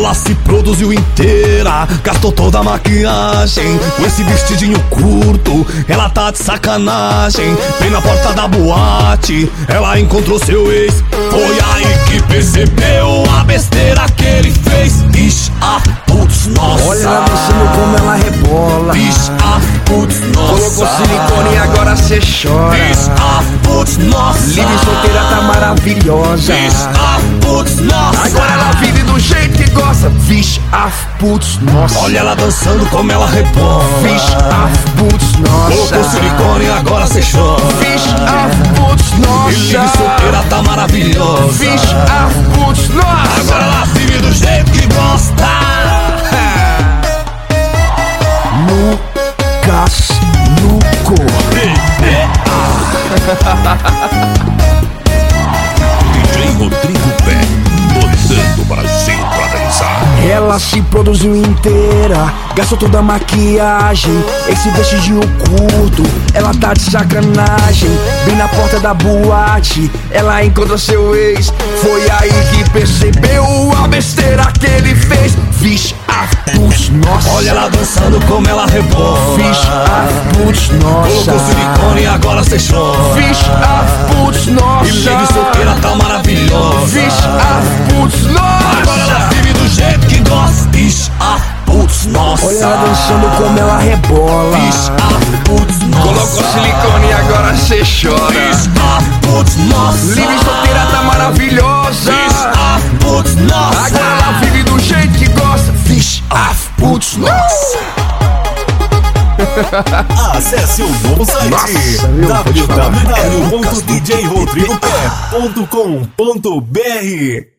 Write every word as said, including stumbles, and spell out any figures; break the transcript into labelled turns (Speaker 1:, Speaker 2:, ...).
Speaker 1: Ela se produziu inteira, gastou toda a maquiagem. Com esse vestidinho curto, ela tá de sacanagem. Bem na porta da boate, ela encontrou seu ex. Foi aí que percebeu a besteira que ele fez. Bicha, ah, putz, nossa.
Speaker 2: Olha ela dançando como ela rebola.
Speaker 1: Bicha, ah, putz, nossa.
Speaker 2: Colocou silicone e agora cê chora.
Speaker 1: Bicha, ah, putz, nossa.
Speaker 2: Livre e solteira tá maravilhosa.
Speaker 1: Bicha, ah, putz, nossa.
Speaker 2: Agora ela vive do jeito que gosta. Vixe, ah, putz, nossa.
Speaker 1: Olha ela dançando como ela rebola.
Speaker 2: Vixe, ah, putz, nossa.
Speaker 1: Colocou silicone e agora cê chora.
Speaker 2: Vixe, ah, putz, nossa.
Speaker 1: E livre solteira tá maravilhosa.
Speaker 2: Vixe, ah, putz, nossa.
Speaker 1: Agora ela vive do jeito que gosta.
Speaker 2: Lucas Luco.
Speaker 3: D J Rodrigo Pé, botando o Brasil pra dançar.
Speaker 2: Ela se produziu inteira, gastou toda a maquiagem. Esse vestidinho curto, ela tá de sacanagem. Bem na porta da boate, ela encontrou seu ex. Foi aí que percebeu a besteira que ele fez. Vixe, ah, putz, nossa.
Speaker 1: Olha ela dançando como ela rebola.
Speaker 2: Vixe, ah, putz, nossa.
Speaker 1: Colocou silicone e agora cê chora.
Speaker 2: Vixe, ah, putz, nossa.
Speaker 1: E livre solteira tá maravilhosa.
Speaker 2: Vixe, ah, putz, nossa.
Speaker 1: Agora ela vive do jeito que gosta. Bicha, ah, putz, nossa.
Speaker 2: Olha ela dançando como ela rebola.
Speaker 1: Bicha, ah, putz, nossa.
Speaker 2: Colocou silicone e agora cê chora.
Speaker 1: Bicha, ah, putz, nossa.
Speaker 2: Livre e solteira tá maravilhosa.
Speaker 1: Bicha, ah, putz, nossa.
Speaker 2: Agora ela vive do jeito que gosta. Vixe, ah, putz, nossa.
Speaker 4: Acesse o novo site
Speaker 2: Nossa, viu?
Speaker 4: w w w ponto d j rodrigo pé ponto com ponto b r.